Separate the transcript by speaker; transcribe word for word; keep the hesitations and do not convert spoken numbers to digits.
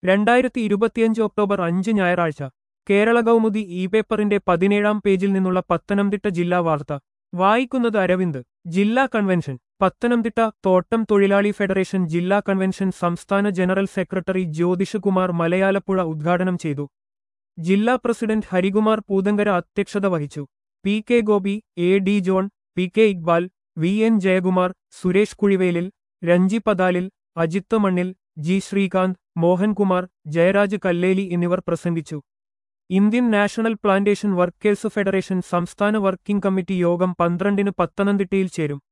Speaker 1: രണ്ടായിരത്തി ഇരുപത്തിയഞ്ച് ഒക്ടോബർ അഞ്ച് ഞായറാഴ്ച കേരള കൗമുദി ഇ പേപ്പറിന്റെ പതിനേഴാം പേജിൽ നിന്നുള്ള പത്തനംതിട്ട ജില്ലാ വാർത്ത വായിക്കുന്നത് അരവിന്ദ്. ജില്ലാ കൺവെൻഷൻ പത്തനംതിട്ട. തോട്ടം തൊഴിലാളി ഫെഡറേഷൻ ജില്ലാ കൺവെൻഷൻ സംസ്ഥാന ജനറൽ സെക്രട്ടറി ജ്യോതിഷ് കുമാർ മലയാലപ്പുഴ ഉദ്ഘാടനം ചെയ്തു. ജില്ലാ പ്രസിഡന്റ് ഹരികുമാർ പൂതങ്കര അധ്യക്ഷത വഹിച്ചു. P K Gopi, A D John, P K Iqbal, V N Jayakumar, Suresh Kuzhivelil, Renji Pathalil, Ajith Mannil, G Sreekanth, Mohankumar, Jayaraj Kalleli എന്നിവർ പ്രസംഗിച്ചു. Indian national plantation workers federation സംസ്ഥാന വർക്കിംഗ് കമ്മിറ്റി യോഗം പന്ത്രണ്ടിന് പത്തനംതിട്ടയിൽ ചേരും.